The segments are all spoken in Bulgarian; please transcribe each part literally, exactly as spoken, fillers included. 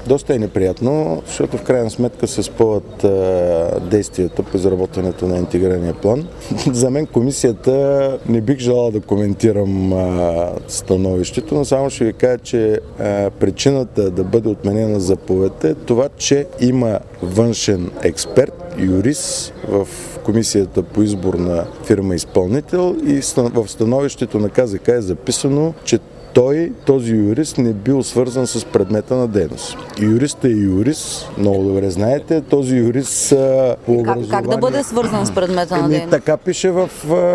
Доста е неприятно, защото в крайна сметка се спъват а, действията по изработването на интегрирания план. За мен комисията не бих желал да коментирам а, становището, но само ще ви кажа, че а, причината да бъде отменена заповедта е това, че има външен експерт, юрист в комисията по избор на фирма-изпълнител и в становището на КЗК е записано, че той, този юрист, не бил свързан с предмета на дейност. Юристът е юрист, много добре знаете, този юрист а, по образование... Как, как да бъде свързан с предмета на дейност? Така пише в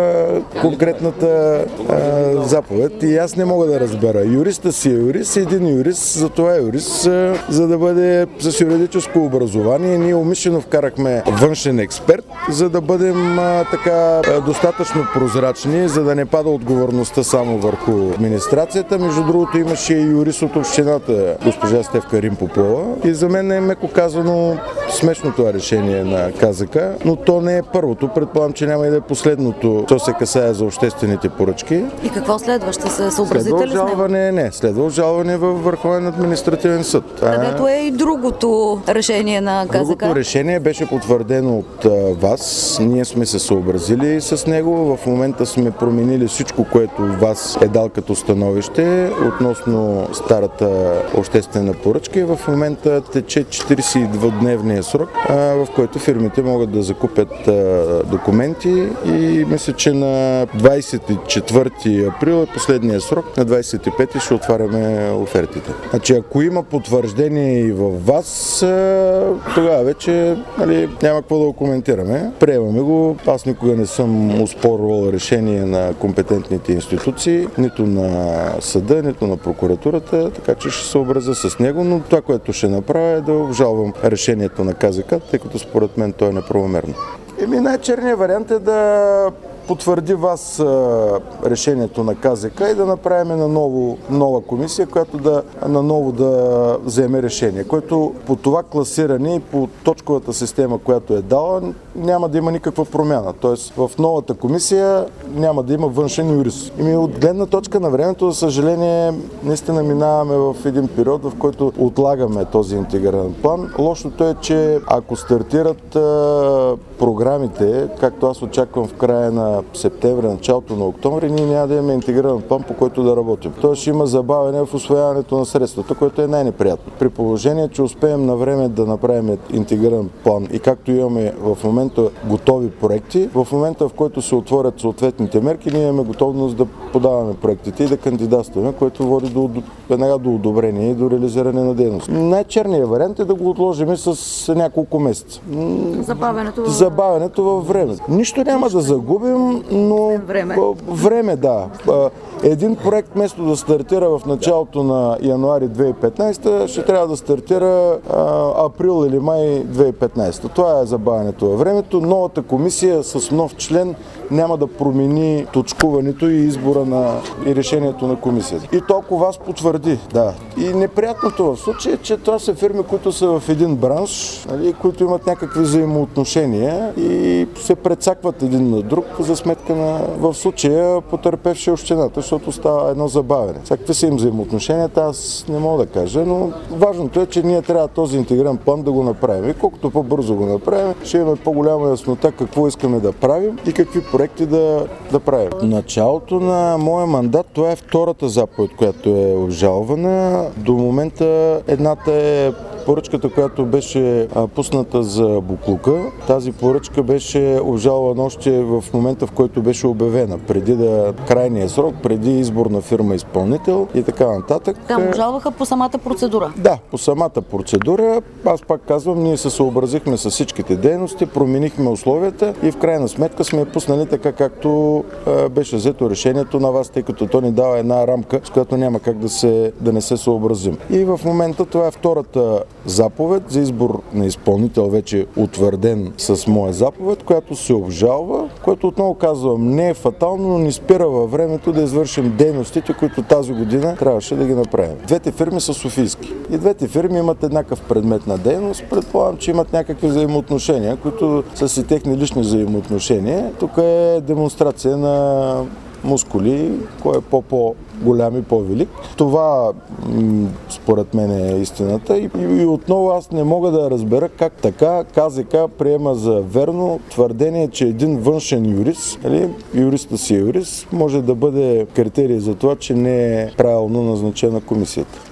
а, конкретната а, заповед и аз не мога да разбера. Юристът си е юрист, един юрист, за това е юрист, а, за да бъде с юридическо образование. Ние умишлено вкарахме външен експерт, за да бъдем а, така а, достатъчно прозрачни, за да не пада отговорността само върху администрацията. Между другото имаше и юрист от общината, госпожа Стефка Римпопова. И за мен е, меко казано, смешно това решение на КЗК, но то не е първото. Предполагам, че няма и да е последното, що се касае за обществените поръчки. И какво следва? Ще се съобразите следва ли с него? Обжалване, не. Следва обжалване във Върховен административен съд. Където е и другото решение на КЗК? Другото решение беше потвърдено от а, вас. Ние сме се съобразили с него. В момента сме променили всичко, което вас е дал като становище относно старата обществена поръчка и в момента тече четиридесет и двудневния срок, в който фирмите могат да закупят документи и мисля, че на двадесет и четвърти април е последния срок, на двадесет и пети ще отваряме офертите. Значи, ако има потвърждение и във вас, тогава вече нали, няма какво да го коментираме. Приемаме го. Аз никога не съм оспорвал решение на компетентните институции, нито на съда, нито на прокуратурата, така че ще се съобразя с него, но това, което ще направя е да обжалвам решението на КЗК, тъй като според мен то е неправомерно. Еми най-черният вариант е да потвърди вас а, решението на КЗК и да направим на ново, нова комисия, която да наново да вземе решение, което по това класиране и по точковата система, която е дала, няма да има никаква промяна. Тоест в новата комисия няма да има външен юрист. И от гледна точка на времето, за съжаление, наистина минаваме в един период, в който отлагаме този интегриран план. Лошото е, че ако стартират а, програмите, както аз очаквам в края на септември, началото на октомври, ние няма да имаме интегриран план, по който да работим. Тоест ще има забавяне в усвояването на средствата, което е най-неприятно. При положение, че успеем на време да направим интегриран план и както имаме в момента готови проекти, в момента в който се отворят съответните мерки, ние имаме готовност да подаваме проектите и да кандидатстваме, което води до, веднага до одобрение и до реализиране на дейност. Най-черният вариант е да го отложим с няколко месеца. Забавянето във Забавянето във времето. Нищо няма да загубим, но време. време, да. Един проект, вместо да стартира в началото на януари две хиляди и петнадесета, ще трябва да стартира април или май две хиляди и петнадесета. Това е забавянето във времето. Новата комисия с нов член няма да промени точкуването и избора на и решението на комисията. И толкова вас потвърди, да. И неприятното в случая е, че това са фирми, които са в един бранш, нали, които имат някакви взаимоотношения и се прецакват един на друг за сметка на, в случая, потърпевши общината, защото става едно забавяне. Какви са им взаимоотношенията, аз не мога да кажа, но важното е, че ние трябва този интегриран план да го направим. И колкото по-бързо го направим, ще имаме по-голяма яснота какво искаме да правим и какви проекти да, да правим. Началото на моя мандат, това е втората заповед, която е обжалвана. До момента едната е поръчката, която беше а, пусната за буклука. Тази поръчка беше обжалвана още в момента, в който беше обявена, преди да крайния срок, преди избор на фирма изпълнител и така нататък. Там обжалваха по самата процедура? Да, по самата процедура. Аз пак казвам, ние се съобразихме с всичките дейности, променихме условията и в крайна сметка сме пуснали така, както а, беше взето решението на вас, тъй като то ни дава една рамка, с която няма как да, се, да не се съобразим. И в момента това е втората заповед за избор на изпълнител, вече утвърден с моя заповед, която се обжалва, което отново казвам, не е фатално, но ни спира във времето да извършим дейностите, които тази година трябваше да ги направим. Двете фирми са софийски. И двете фирми имат еднакъв предмет на дейност. Предполагам, че имат някакви взаимоотношения, които са си техни лични взаимоотношения. Тук е демонстрация на мускули, кой е по-по по-голям и по-велик. Това м- според мен е истината и, и отново аз не мога да разбера как така КЗК приема за верно твърдение, че един външен юрист, нали, юриста си е юрист, може да бъде критерий за това, че не е правилно назначена комисията.